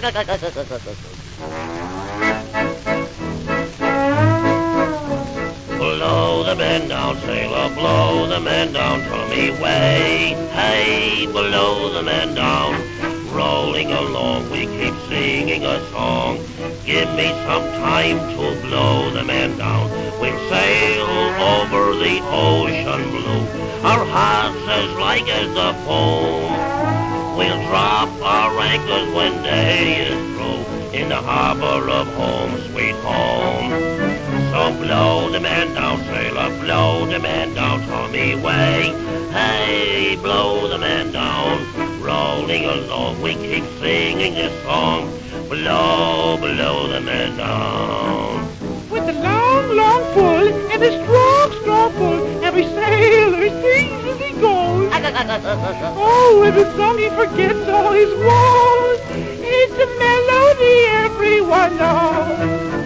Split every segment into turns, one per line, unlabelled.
Blow the man down, sailor, blow the man down, Tommy way. Hey, blow the man down. Rolling along, we keep singing a song. Give me some time to blow the man down. We'll sail over the ocean blue, our hearts as light as the foam. We'll drop our anchors when day is through in the harbor of home, sweet home. So blow the man down, sailor, blow the man down, Tommy way. Hey, blow the man down. Rolling along, we keep singing this song. Blow, blow the man down.
With a long, long pull and a strong, strong pull, every sailor sings as he goes. Oh, with a song he forgets all his woes. It's a melody everyone knows.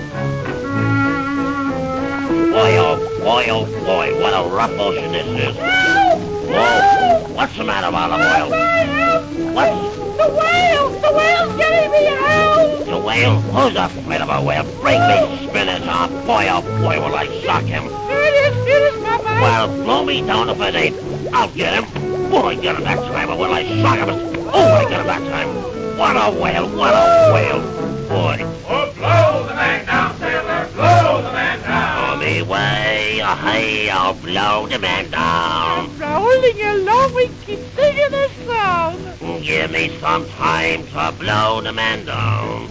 Boy, what a rough ocean this is.
Help!
Whoa,
Help!
what's the matter, Olive Oil? What?
The whale! The whale's getting me out!
The whale? Who's afraid of a whale? Bring me spinners on. Boy, oh boy, will I shock him.
Here it is, Popeye.
Well, blow me down if it ain't. I'll get him. Will I get him that time, or will I shock him? Oh, I get him that time. What a whale, what a whale. Boy.
Oh, blow the man down, sailor, blow the man down.
Tommy way, hey, I'll blow the man down.
Rolling along, we keep singing a song.
Give me some time to blow the man down.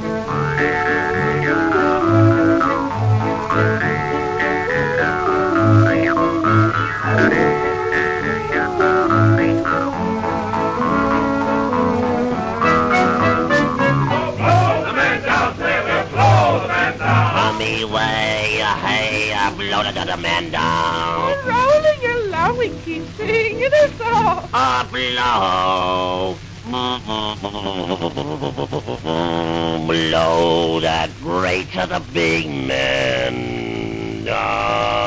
Tommy way, hey, I blow the man down.
Rolling along, we keep singing a song.
Blow. Blow that great to the big man down.